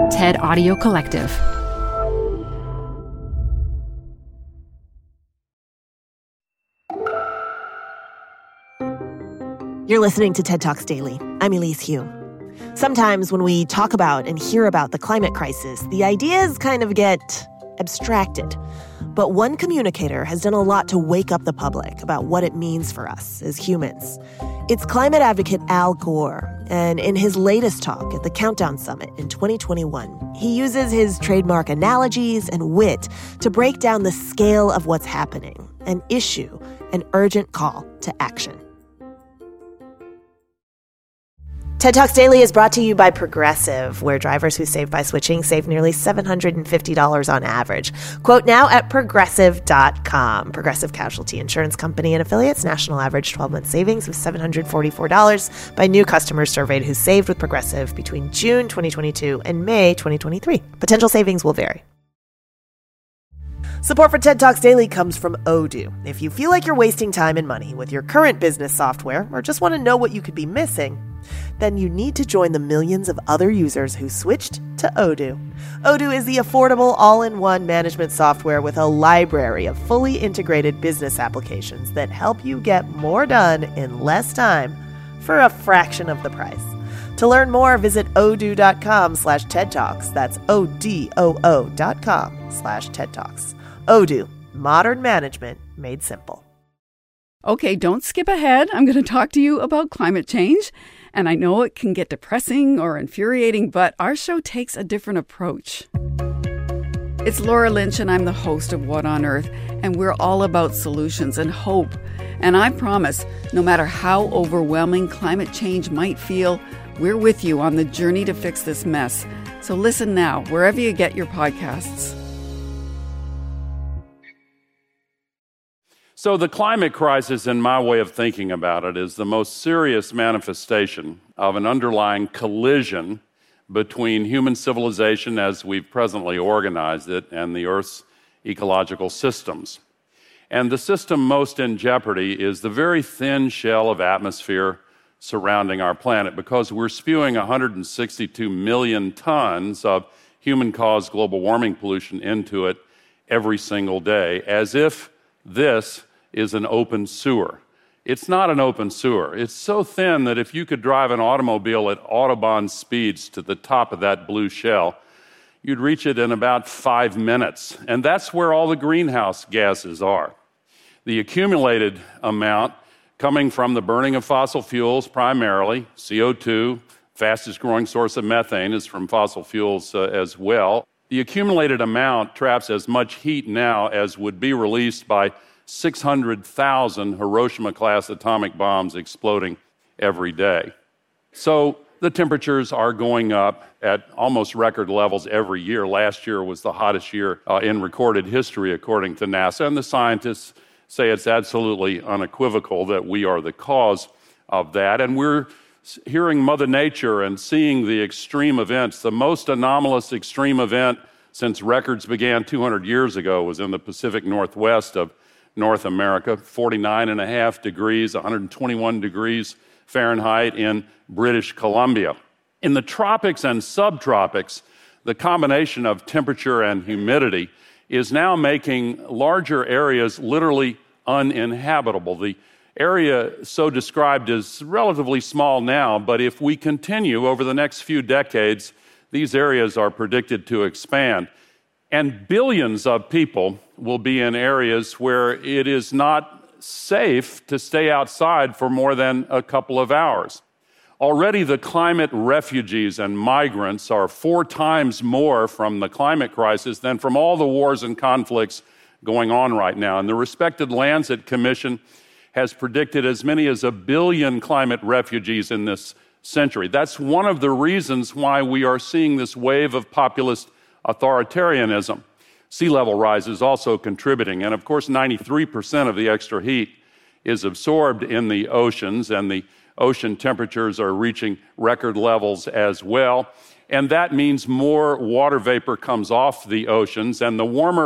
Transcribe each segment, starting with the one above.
TED Audio Collective. You're listening to TED Talks Daily. I'm Elise Hu. Sometimes when we talk about and hear about the climate crisis, the ideas kind of get abstracted. But one communicator has done a lot to wake up the public about what it means for us as humans. It's climate advocate Al Gore, and in his latest talk at the Countdown Summit in 2021, he uses his trademark analogies and wit to break down the scale of what's happening and issue an urgent call to action. TED Talks Daily is brought to you by Progressive, where drivers who save by switching save nearly $750 on average. Quote now at Progressive.com. Progressive Casualty Insurance Company and Affiliates. National average 12-month savings of $744 by new customers surveyed who saved with Progressive between June 2022 and May 2023. Potential savings will vary. Support for TED Talks Daily comes from Odoo. If you feel like you're wasting time and money with your current business software or just want to know what you could be missing, then you need to join the millions of other users who switched to Odoo. Odoo is the affordable all-in-one management software with a library of fully integrated business applications that help you get more done in less time for a fraction of the price. To learn more, visit odoo.com/TED Talks. That's ODOO.com/TED Talks. Odoo, modern management made simple. Okay, don't skip ahead. I'm going to talk to you about climate change. And I know it can get depressing or infuriating, but our show takes a different approach. It's Laura Lynch, and I'm the host of What on Earth, and we're all about solutions and hope. And I promise, no matter how overwhelming climate change might feel, we're with you on the journey to fix this mess. So listen now, wherever you get your podcasts. So the climate crisis, in my way of thinking about it, is the most serious manifestation of an underlying collision between human civilization as we've presently organized it and the Earth's ecological systems. And the system most in jeopardy is the very thin shell of atmosphere surrounding our planet, because we're spewing 162 million tons of human-caused global warming pollution into it every single day, as if this is an open sewer. It's not an open sewer. It's so thin that if you could drive an automobile at Autobahn speeds to the top of that blue shell, you'd reach it in about 5 minutes. And that's where all the greenhouse gases are. The accumulated amount coming from the burning of fossil fuels, primarily CO2, fastest growing source of methane is from fossil fuels as well. The accumulated amount traps as much heat now as would be released by 600,000 Hiroshima-class atomic bombs exploding every day. So the temperatures are going up at almost record levels every year. Last year was the hottest year in recorded history, according to NASA, and the scientists say it's absolutely unequivocal that we are the cause of that. And we're hearing Mother Nature and seeing the extreme events. The most anomalous extreme event since records began 200 years ago was in the Pacific Northwest of North America, 49.5 degrees, 121 degrees Fahrenheit in British Columbia. In the tropics and subtropics, the combination of temperature and humidity is now making larger areas literally uninhabitable. The area so described is relatively small now, but if we continue over the next few decades, these areas are predicted to expand. And billions of people will be in areas where it is not safe to stay outside for more than a couple of hours. Already the climate refugees and migrants are 4 times more from the climate crisis than from all the wars and conflicts going on right now. And the respected Lancet Commission has predicted as many as 1 billion climate refugees in this century. That's one of the reasons why we are seeing this wave of populist authoritarianism. Sea level rise is also contributing, and of course 93% of the extra heat is absorbed in the oceans, and the ocean temperatures are reaching record levels as well. And that means more water vapor comes off the oceans, and the warmer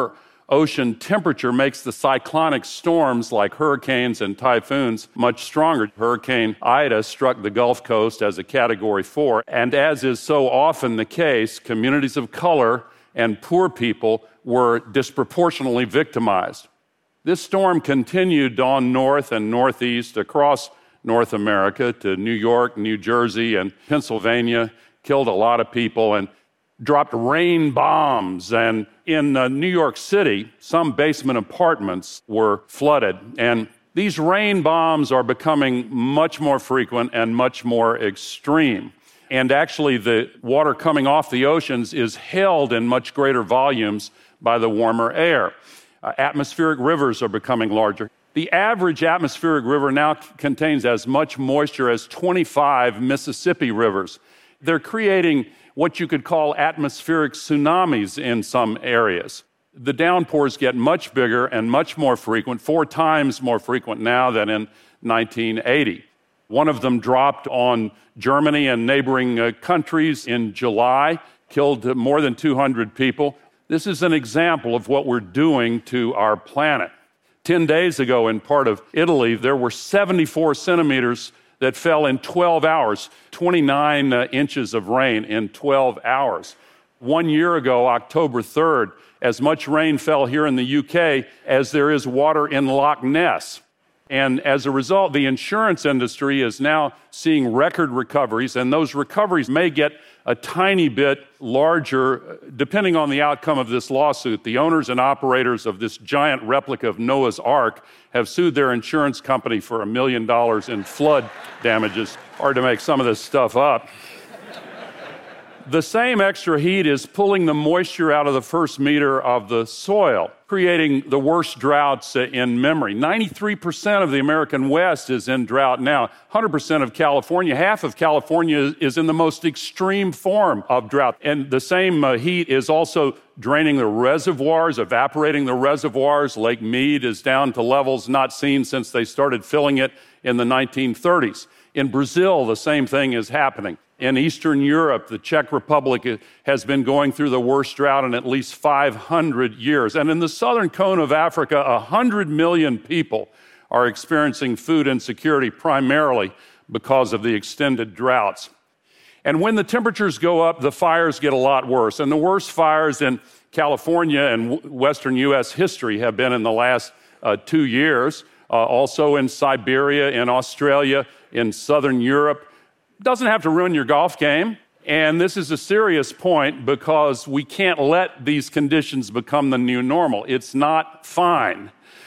ocean temperature makes the cyclonic storms like hurricanes and typhoons much stronger. Hurricane Ida struck the Gulf Coast as a Category 4, and as is so often the case, communities of color and poor people were disproportionately victimized. This storm continued on north and northeast across North America to New York, New Jersey, and Pennsylvania, killed a lot of people, and dropped rain bombs. And in New York City, some basement apartments were flooded. And these rain bombs are becoming much more frequent and much more extreme. And actually, the water coming off the oceans is held in much greater volumes by the warmer air. Atmospheric rivers are becoming larger. The average atmospheric river now contains as much moisture as 25 Mississippi rivers. They're creating what you could call atmospheric tsunamis in some areas. The downpours get much bigger and much more frequent, 4 times more frequent now than in 1980. One of them dropped on Germany and neighboring countries in July, killed more than 200 people. This is an example of what we're doing to our planet. 10 days ago in part of Italy, there were 74 centimeters that fell in 12 hours, 29 inches of rain in 12 hours. 1 year ago, October 3rd, as much rain fell here in the UK as there is water in Loch Ness. And as a result, the insurance industry is now seeing record recoveries, and those recoveries may get a tiny bit larger depending on the outcome of this lawsuit. The owners and operators of this giant replica of Noah's Ark have sued their insurance company for $1 million in flood damages. Hard to make some of this stuff up. The same extra heat is pulling the moisture out of the first meter of the soil, creating the worst droughts in memory. 93% of the American West is in drought now. 100% of California, half of California is in the most extreme form of drought. And the same heat is also draining the reservoirs, evaporating the reservoirs. Lake Mead is down to levels not seen since they started filling it in the 1930s. In Brazil, the same thing is happening. In Eastern Europe, the Czech Republic has been going through the worst drought in at least 500 years. And in the southern cone of Africa, 100 million people are experiencing food insecurity primarily because of the extended droughts. And when the temperatures go up, the fires get a lot worse. And the worst fires in California and Western U.S. history have been in the last 2 years, also in Siberia, in Australia, in Southern Europe. Doesn't have to ruin your golf game. And this is a serious point because we can't let these conditions become the new normal. It's not fine.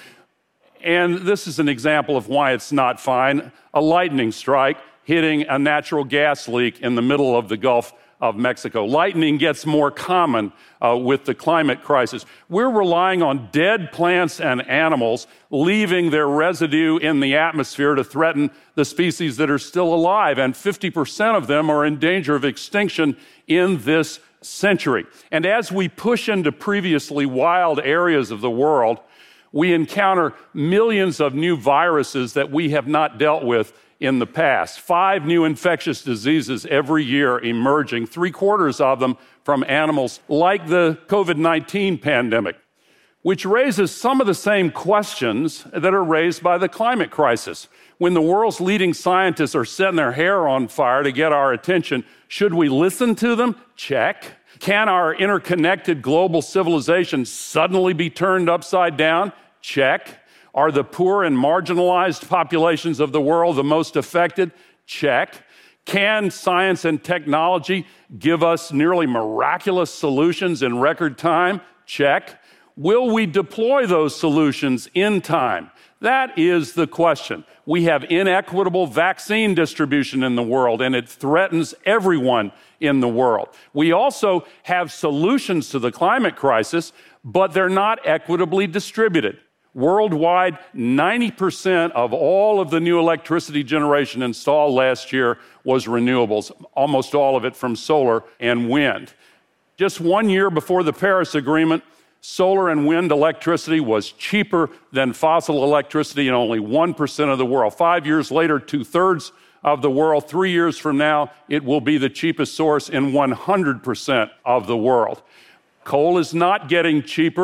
And this is an example of why it's not fine. A lightning strike hitting a natural gas leak in the middle of the Gulf of Mexico. Lightning gets more common with the climate crisis. We're relying on dead plants and animals leaving their residue in the atmosphere to threaten the species that are still alive, and 50% of them are in danger of extinction in this century. And as we push into previously wild areas of the world, we encounter millions of new viruses that we have not dealt with in the past. 5 new infectious diseases every year emerging, 3/4 of them from animals, like the COVID-19 pandemic, which raises some of the same questions that are raised by the climate crisis. When the world's leading scientists are setting their hair on fire to get our attention, should we listen to them? Check. Can our interconnected global civilization suddenly be turned upside down? Check. Are the poor and marginalized populations of the world the most affected? Check. Can science and technology give us nearly miraculous solutions in record time? Check. Will we deploy those solutions in time? That is the question. We have inequitable vaccine distribution in the world, and it threatens everyone in the world. We also have solutions to the climate crisis, but they're not equitably distributed. Worldwide, 90% of all of the new electricity generation installed last year was renewables, almost all of it from solar and wind. Just 1 year before the Paris Agreement, solar and wind electricity was cheaper than fossil electricity in only 1% of the world. 5 years later, 2/3 of the world. 3 years from now, it will be the cheapest source in 100% of the world. Coal is not getting cheaper.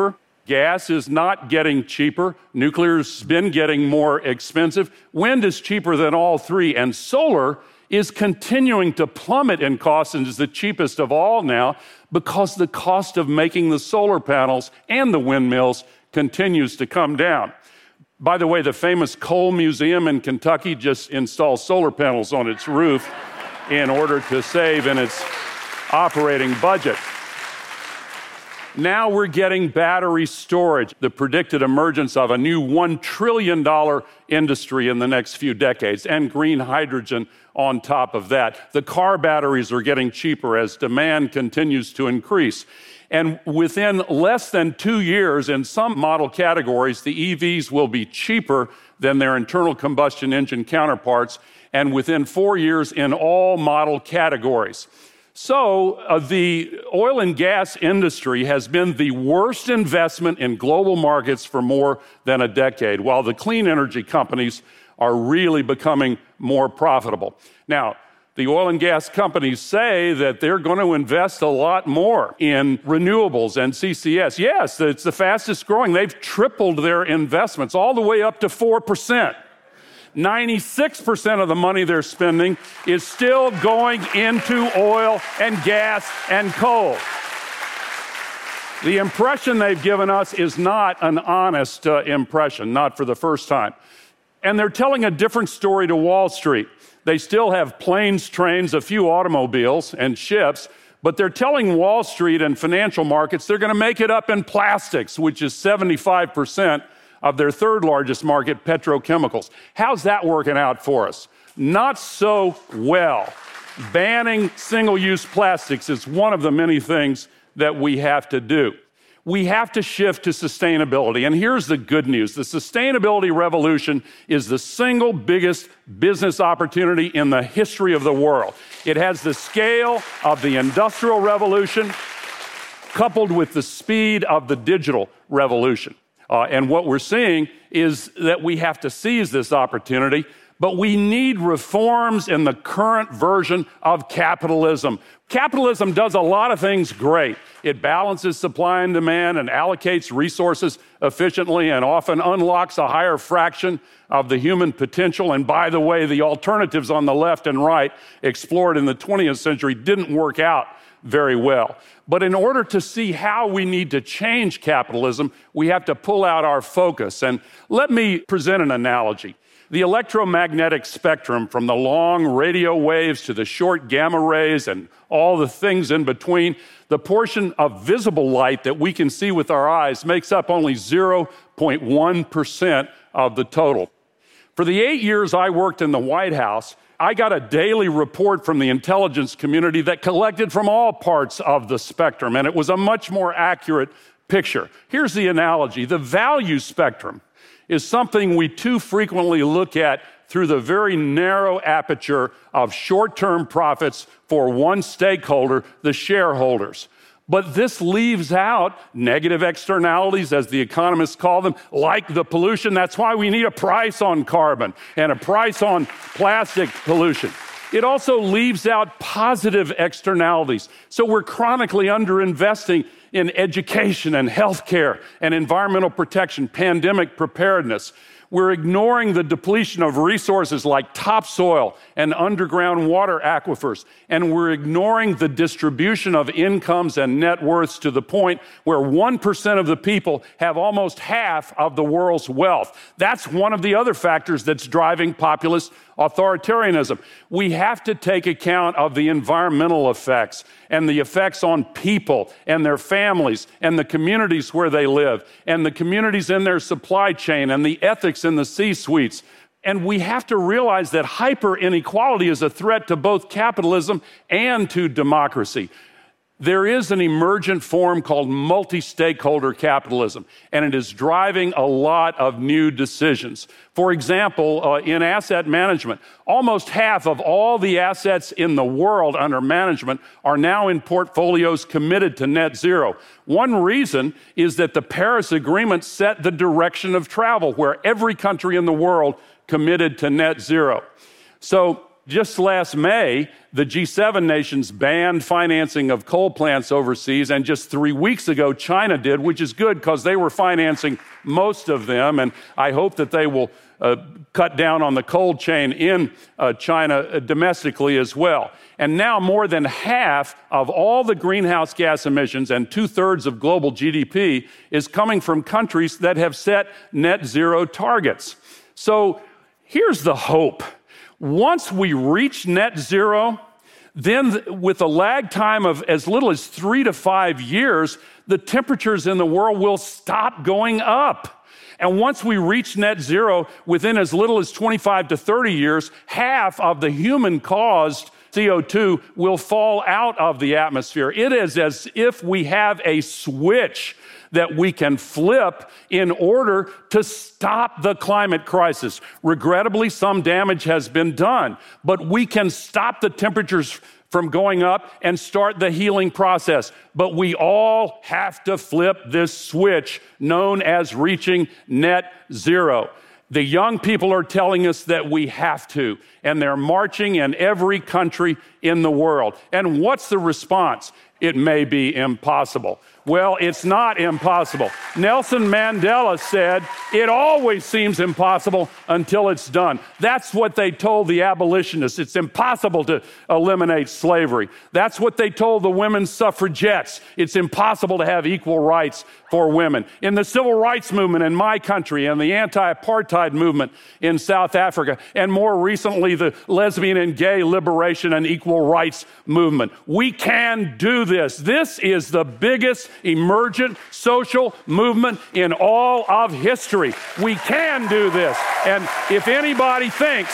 Gas is not getting cheaper. Nuclear's been getting more expensive. Wind is cheaper than all three, and solar is continuing to plummet in cost and is the cheapest of all now because the cost of making the solar panels and the windmills continues to come down. By the way, the famous coal museum in Kentucky just installed solar panels on its roof in order to save in its operating budget. Now we're getting battery storage, the predicted emergence of a new $1 trillion industry in the next few decades, and green hydrogen on top of that. The car batteries are getting cheaper as demand continues to increase. And within less than 2 years, in some model categories, the EVs will be cheaper than their internal combustion engine counterparts, and within 4 years in all model categories. So the oil and gas industry has been the worst investment in global markets for more than a decade, while the clean energy companies are really becoming more profitable. Now, the oil and gas companies say that they're going to invest a lot more in renewables and CCS. Yes, it's the fastest growing. They've tripled their investments all the way up to 4%. 96% of the money they're spending is still going into oil and gas and coal. The impression they've given us is not an honest impression, not for the first time. And they're telling a different story to Wall Street. They still have planes, trains, a few automobiles, and ships, but they're telling Wall Street and financial markets they're going to make it up in plastics, which is 75% of their third largest market, petrochemicals. How's that working out for us? Not so well. Banning single-use plastics is one of the many things that we have to do. We have to shift to sustainability. And here's the good news. The sustainability revolution is the single biggest business opportunity in the history of the world. It has the scale of the Industrial Revolution coupled with the speed of the digital revolution. And what we're seeing is that we have to seize this opportunity, but we need reforms in the current version of capitalism. Capitalism does a lot of things great. It balances supply and demand and allocates resources efficiently and often unlocks a higher fraction of the human potential. And by the way, the alternatives on the left and right explored in the 20th century didn't work out very well. But in order to see how we need to change capitalism, we have to pull out our focus. And let me present an analogy. The electromagnetic spectrum, from the long radio waves to the short gamma rays and all the things in between, the portion of visible light that we can see with our eyes makes up only 0.1% of the total. For the 8 years I worked in the White House, I got a daily report from the intelligence community that collected from all parts of the spectrum, and it was a much more accurate picture. Here's the analogy. The value spectrum is something we too frequently look at through the very narrow aperture of short-term profits for one stakeholder, the shareholders. But this leaves out negative externalities, as the economists call them, like the pollution. That's why we need a price on carbon and a price on plastic pollution. It also leaves out positive externalities. So we're chronically underinvesting in education and healthcare and environmental protection, pandemic preparedness. We're ignoring the depletion of resources like topsoil and underground water aquifers, and we're ignoring the distribution of incomes and net worths to the point where 1% of the people have almost half of the world's wealth. That's one of the other factors that's driving populist authoritarianism. We have to take account of the environmental effects and the effects on people and their families and the communities where they live and the communities in their supply chain and the ethics in the C-suites. And we have to realize that hyper inequality is a threat to both capitalism and to democracy. There is an emergent form called multi-stakeholder capitalism, and it is driving a lot of new decisions. For example, in asset management, almost half of all the assets in the world under management are now in portfolios committed to net zero. One reason is that the Paris Agreement set the direction of travel, where every country in the world committed to net zero. So Just last May, the G7 nations banned financing of coal plants overseas, and just 3 weeks ago, China did, which is good because they were financing most of them, and I hope that they will cut down on the cold chain in China domestically as well. And now more than half of all the greenhouse gas emissions and 2/3 of global GDP is coming from countries that have set net zero targets. So here's the hope. Once we reach net zero, then with a lag time of as little as 3 to 5 years, the temperatures in the world will stop going up. And once we reach net zero, within as little as 25 to 30 years, half of the human-caused CO2 will fall out of the atmosphere. It is as if we have a switch that we can flip in order to stop the climate crisis. Regrettably, some damage has been done, but we can stop the temperatures from going up and start the healing process. But we all have to flip this switch known as reaching net zero. The young people are telling us that we have to, and they're marching in every country in the world. And what's the response? It may be impossible. Well, it's not impossible. Nelson Mandela said, it always seems impossible until it's done. That's what they told the abolitionists. It's impossible to eliminate slavery. That's what they told the women's suffragettes. It's impossible to have equal rights for women. In the civil rights movement in my country and the anti-apartheid movement in South Africa, and more recently, the lesbian and gay liberation and equal rights movement. We can do this. This is the biggest emergent social movement in all of history. We can do this. And if anybody thinks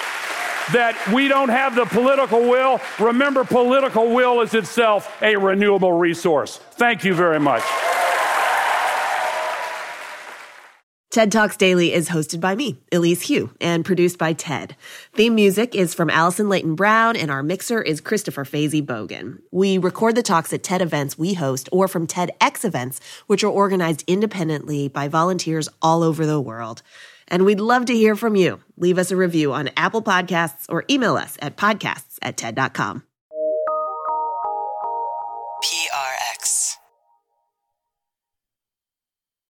that we don't have the political will, remember, political will is itself a renewable resource. Thank you very much. TED Talks Daily is hosted by me, Elise Hu, and produced by TED. Theme music is from Allison Leighton Brown, and our mixer is Christopher Fazy Bogan. We record the talks at TED events we host or from TEDx events, which are organized independently by volunteers all over the world. And we'd love to hear from you. Leave us a review on Apple Podcasts or email us at podcasts@ted.com. PRX.